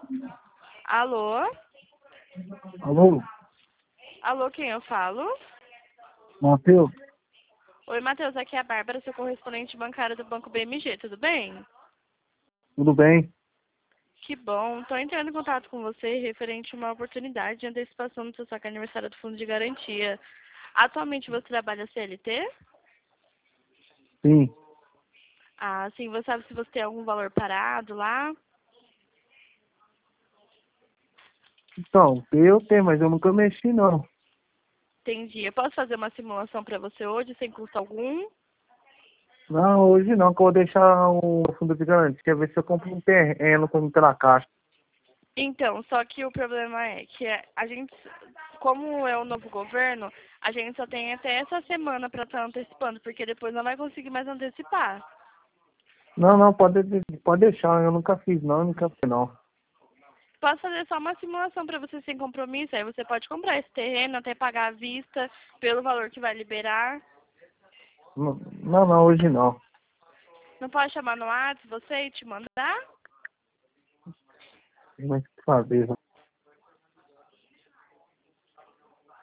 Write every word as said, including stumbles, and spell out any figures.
Alô? Alô? Alô, quem eu falo? Matheus? Oi, Matheus, aqui é a Bárbara, seu correspondente bancário do Banco B M G, tudo bem? Tudo bem? Que bom. Estou entrando em contato com você referente a uma oportunidade de antecipação do seu saque aniversário do Fundo de Garantia. Atualmente você trabalha C L T? Sim. Ah, sim. Você sabe se você tem algum valor parado lá? Então, eu tenho, mas eu nunca mexi, não. Entendi. Eu posso fazer uma simulação para você hoje, sem custo algum? Não, hoje não, que eu vou deixar o fundo de garantia. Quer ver se eu compro um terreno como pela caixa. Então, só que o problema é que a gente, como é o novo governo, a gente só tem até essa semana para estar antecipando, porque depois não vai conseguir mais antecipar. Não, não, pode, pode deixar. Eu nunca fiz, não, nunca fiz, não. Posso fazer só uma simulação para você sem compromisso, aí você pode comprar esse terreno, até pagar à vista pelo valor que vai liberar. Não, não, não, hoje não. Não pode chamar no WhatsApp você e te mandar? Tem mais o que fazer.